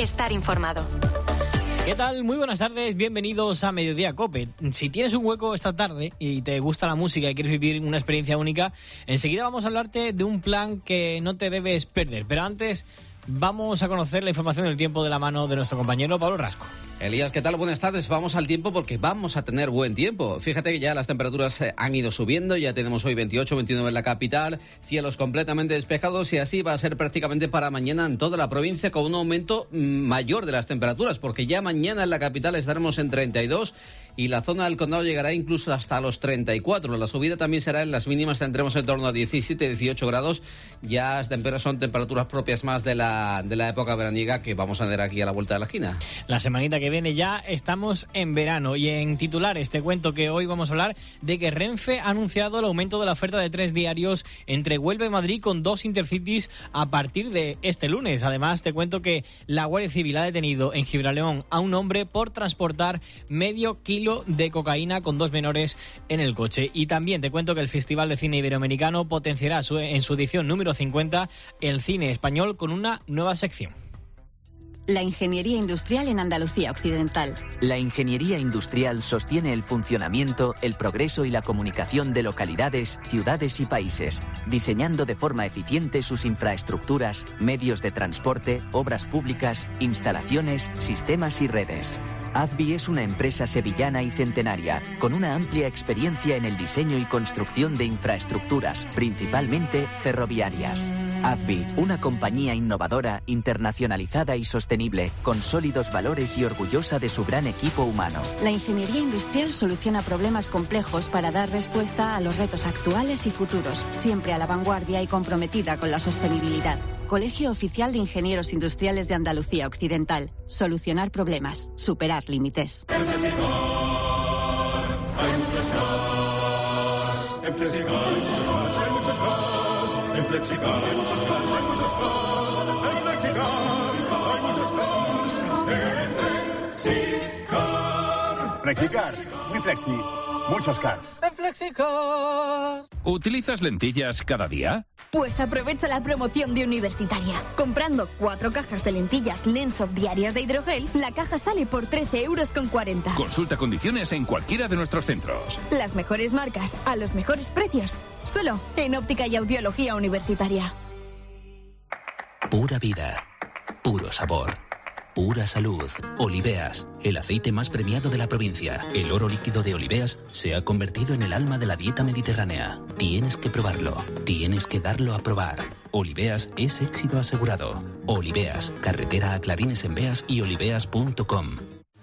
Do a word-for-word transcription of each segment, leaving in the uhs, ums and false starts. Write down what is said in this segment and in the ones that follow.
estar informado. ¿Qué tal? Muy buenas tardes, bienvenidos a Mediodía COPE. Si tienes un hueco esta tarde y te gusta la música y quieres vivir una experiencia única, enseguida vamos a hablarte de un plan que no te debes perder. Pero antes vamos a conocer la información del tiempo de la mano de nuestro compañero Pablo Rasco. Elías, ¿qué tal? Buenas tardes. Vamos al tiempo porque vamos a tener buen tiempo. Fíjate que ya las temperaturas han ido subiendo, ya tenemos hoy veintiocho, veintinueve en la capital, cielos completamente despejados y así va a ser prácticamente para mañana en toda la provincia con un aumento mayor de las temperaturas porque ya mañana en la capital estaremos en treinta y dos y la zona del condado llegará incluso hasta los treinta y cuatro. La subida también será en las mínimas, tendremos en torno a diecisiete, dieciocho grados. Ya son temperaturas propias más de la, de la época veraniega que vamos a tener aquí a la vuelta de la esquina. La semanita que viene ya estamos en verano y en titulares te cuento que hoy vamos a hablar de que Renfe ha anunciado el aumento de la oferta de tres diarios entre Huelva y Madrid con dos intercities a partir de este lunes. Además te cuento que la Guardia Civil ha detenido en Gibraleón a un hombre por transportar medio kilo de cocaína con dos menores en el coche. Y también te cuento que el Festival de Cine Iberoamericano potenciará su, en su edición número cincuenta el cine español con una nueva sección. La ingeniería industrial en Andalucía Occidental. La ingeniería industrial sostiene el funcionamiento, el progreso y la comunicación de localidades, ciudades y países, diseñando de forma eficiente sus infraestructuras, medios de transporte, obras públicas, instalaciones, sistemas y redes. A Z B I es una empresa sevillana y centenaria, con una amplia experiencia en el diseño y construcción de infraestructuras, principalmente ferroviarias. A Z B I, una compañía innovadora, internacionalizada y sostenible, con sólidos valores y orgullosa de su gran equipo humano. La ingeniería industrial soluciona problemas complejos para dar respuesta a los retos actuales y futuros, siempre a la vanguardia y comprometida con la sostenibilidad. Colegio Oficial de Ingenieros Industriales de Andalucía Occidental. Solucionar problemas, superar límites. En Flexicar hay muchos cars. En Flexicar hay muchos cars, hay muchos cars. En Flexicar hay muchos cars, hay muchos cars. En Flexicar hay muchos cars. En Flexicar. Flexicar, muy flexi, muchos cars. En Flexicar. ¿Utilizas lentillas cada día? Pues aprovecha la promoción de Universitaria. Comprando cuatro cajas de lentillas Lensoft diarias de hidrogel, la caja sale por trece euros con cuarenta. Consulta condiciones en cualquiera de nuestros centros. Las mejores marcas a los mejores precios. Solo en Óptica y Audiología Universitaria. Pura vida. Puro sabor. Pura salud. Oliveas, el aceite más premiado de la provincia. El oro líquido de Oliveas se ha convertido en el alma de la dieta mediterránea. Tienes que probarlo. Tienes que darlo a probar. Oliveas es éxito asegurado. Oliveas, carretera a Clarines en Beas y oliveas punto com.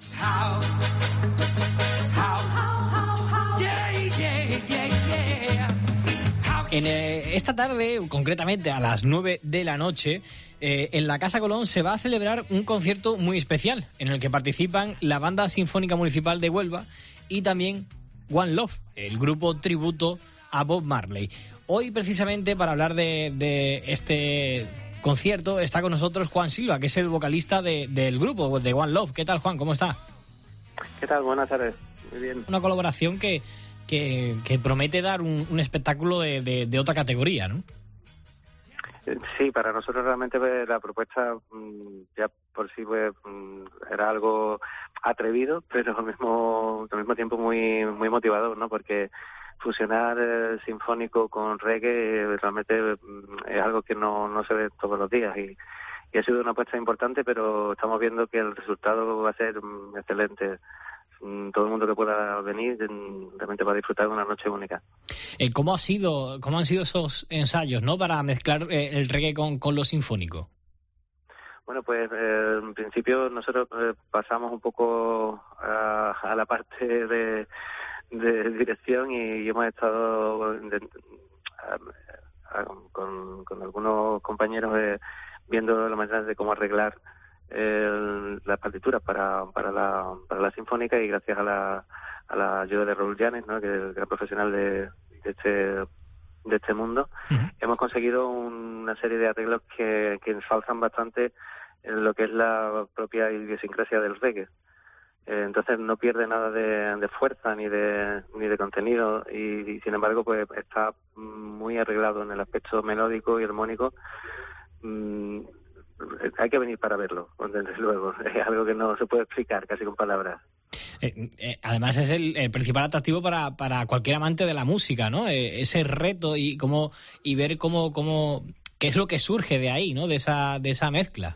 En eh, esta tarde, concretamente a las nueve de la noche, eh, en la Casa Colón se va a celebrar un concierto muy especial en el que participan la Banda Sinfónica Municipal de Huelva y también One Love, el grupo tributo a Bob Marley. Hoy, precisamente, para hablar de, de este concierto, está con nosotros Juan Silva, que es el vocalista de, del grupo, de One Love. ¿Qué tal, Juan? ¿Cómo está? ¿Qué tal? Buenas tardes. Muy bien. Una colaboración que... Que, que promete dar un, un espectáculo de, de, de otra categoría, ¿no? Sí, para nosotros realmente pues, la propuesta ya por sí pues, era algo atrevido, pero al mismo, al mismo tiempo muy muy motivador, ¿no? Porque fusionar el sinfónico con reggae realmente es algo que no, no se ve todos los días y, y ha sido una apuesta importante, pero estamos viendo que el resultado va a ser excelente. Todo el mundo que pueda venir realmente va a disfrutar de una noche única. Eh, ¿Cómo ha sido, cómo han sido esos ensayos, no, para mezclar eh, el reggae con, con lo sinfónico? Bueno, pues eh, en principio nosotros eh, pasamos un poco a, a la parte de, de dirección y, y hemos estado de, a, a, con, con algunos compañeros eh, viendo la manera de cómo arreglar El, las partituras para para la para la sinfónica y gracias a la a la ayuda de Raúl Llanes, ¿no? que es el gran profesional de, de este de este mundo, uh-huh. hemos conseguido una serie de arreglos que, que ensalzan bastante en lo que es la propia idiosincrasia del reggae. Eh, entonces no pierde nada de, de fuerza ni de ni de contenido y, y sin embargo pues está muy arreglado en el aspecto melódico y armónico. Mm, hay que venir para verlo, desde luego. Es algo que no se puede explicar casi con palabras. Eh, eh, además es el, el principal atractivo para, para cualquier amante de la música, ¿no? Eh, ese reto y cómo y ver cómo, cómo qué es lo que surge de ahí, ¿no? De esa de esa mezcla.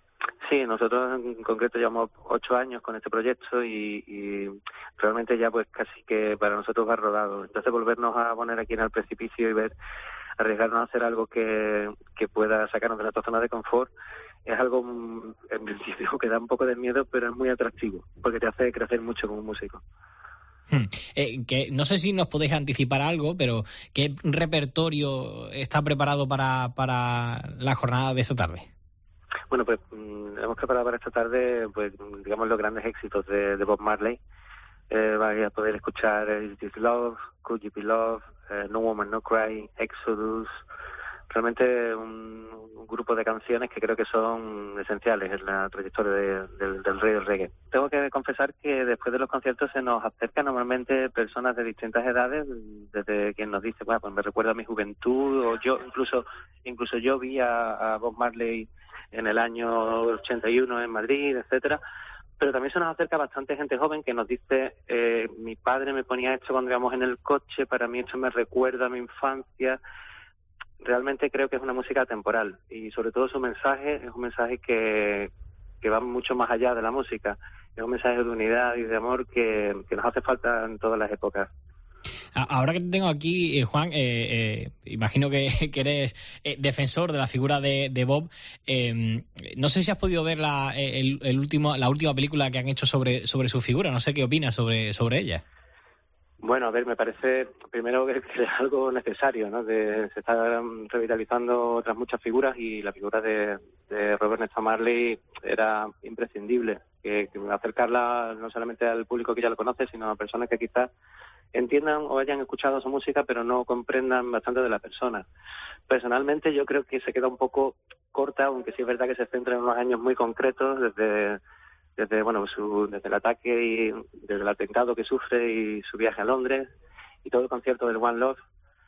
Sí, nosotros en concreto llevamos ocho años con este proyecto y, y realmente ya pues casi que para nosotros va rodado. Entonces volvernos a poner aquí en el precipicio y ver, arriesgarnos a hacer algo que, que pueda sacarnos de nuestra zona de confort, es algo en principio que da un poco de miedo, pero es muy atractivo, porque te hace crecer mucho como músico. Hmm. Eh, que no sé si nos podéis anticipar algo, pero ¿qué repertorio está preparado para, para la jornada de esta tarde? Bueno, pues mmm, hemos preparado para esta tarde, pues digamos, los grandes éxitos de, de Bob Marley. Eh, vais a poder escuchar Is This Love, Could You Be Love, eh, No Woman No Cry, Exodus. Realmente un, un grupo de canciones que creo que son esenciales en la trayectoria de, del, del rey del reggae. Tengo que confesar que después de los conciertos se nos acercan normalmente personas de distintas edades, desde quien nos dice, bueno, pues me recuerda a mi juventud, o yo, incluso incluso yo vi a, a Bob Marley en el año ochenta y uno en Madrid, etcétera. Pero también se nos acerca bastante gente joven que nos dice, eh, mi padre me ponía esto cuando íbamos en el coche, para mí esto me recuerda a mi infancia. Realmente creo que es una música atemporal y sobre todo su mensaje es un mensaje que, que va mucho más allá de la música. Es un mensaje de unidad y de amor que, que nos hace falta en todas las épocas. Ahora que te tengo aquí, eh, Juan, eh, eh, imagino que, que eres eh, defensor de la figura de, de Bob. Eh, no sé si has podido ver la, el, el último, la última película que han hecho sobre, sobre su figura. No sé qué opinas sobre, sobre ella. Bueno, a ver, me parece primero que es algo necesario, ¿no? De, se están revitalizando otras muchas figuras y la figura de, de Robert Nesta Marley era imprescindible. Que, que acercarla no solamente al público que ya lo conoce, sino a personas que quizás entiendan o hayan escuchado su música pero no comprendan bastante de la persona. Personalmente yo creo que se queda un poco corta, aunque sí es verdad que se centra en unos años muy concretos, desde desde bueno su, desde el ataque y desde el atentado que sufre y su viaje a Londres y todo el concierto del One Love,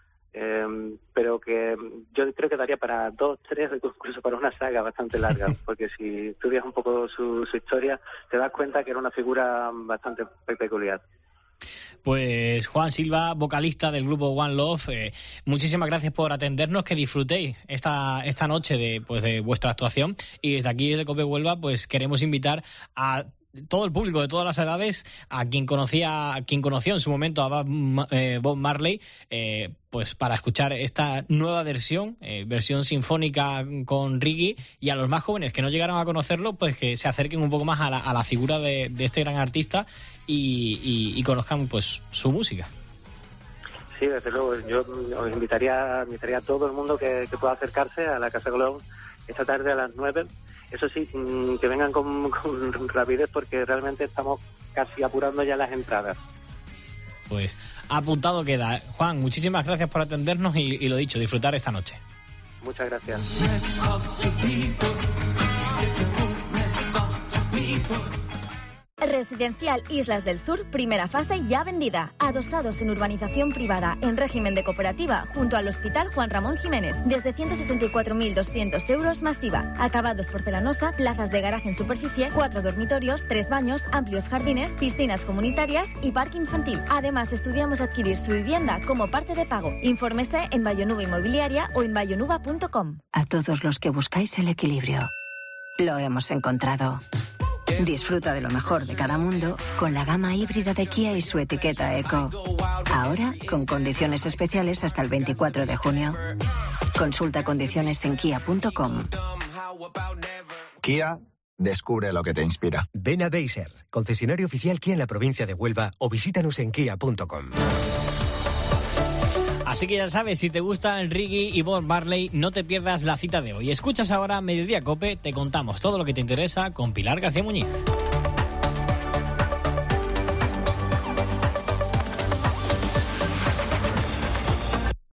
eh, pero que yo creo que daría para dos, tres, incluso para una saga bastante larga, porque si estudias un poco su, su historia te das cuenta que era una figura bastante peculiar. Pues Juan Silva, vocalista del grupo One Love, eh, muchísimas gracias por atendernos, que disfrutéis esta esta noche de pues de vuestra actuación y desde aquí desde COPE Huelva pues queremos invitar a todo el público de todas las edades, a quien conocía, a quien conoció en su momento a Bob, eh, Bob Marley, eh, pues para escuchar esta nueva versión, eh, versión sinfónica con reggae, y a los más jóvenes que no llegaron a conocerlo, pues que se acerquen un poco más a la, a la figura de, de este gran artista y, y, y conozcan pues su música. Sí, desde luego, yo os invitaría, invitaría a todo el mundo que, que pueda acercarse a la Casa Colón esta tarde a las nueve. Eso sí, que vengan con, con rapidez porque realmente estamos casi apurando ya las entradas. Pues apuntado queda. Juan, muchísimas gracias por atendernos y, y lo dicho, disfrutar esta noche. Muchas gracias. Residencial Islas del Sur, primera fase ya vendida. Adosados en urbanización privada, en régimen de cooperativa, junto al Hospital Juan Ramón Jiménez. Desde ciento sesenta y cuatro mil doscientos euros masiva. Acabados porcelanosa, plazas de garaje en superficie, cuatro dormitorios, tres baños, amplios jardines, piscinas comunitarias y parque infantil. Además, estudiamos adquirir su vivienda como parte de pago. Infórmese en Bayonuba Inmobiliaria o en bayonuba punto com. A todos los que buscáis el equilibrio, lo hemos encontrado. Disfruta de lo mejor de cada mundo con la gama híbrida de Kia y su etiqueta Eco. Ahora, con condiciones especiales hasta el veinticuatro de junio. Consulta condiciones en kia punto com. Kia, descubre lo que te inspira. Ven a Deiser, concesionario oficial Kia en la provincia de Huelva, o visítanos en kia punto com. Así que ya sabes, si te gusta el reggae y Bob Marley, no te pierdas la cita de hoy. Escuchas ahora Mediodía Cope, te contamos todo lo que te interesa con Pilar García Muñiz.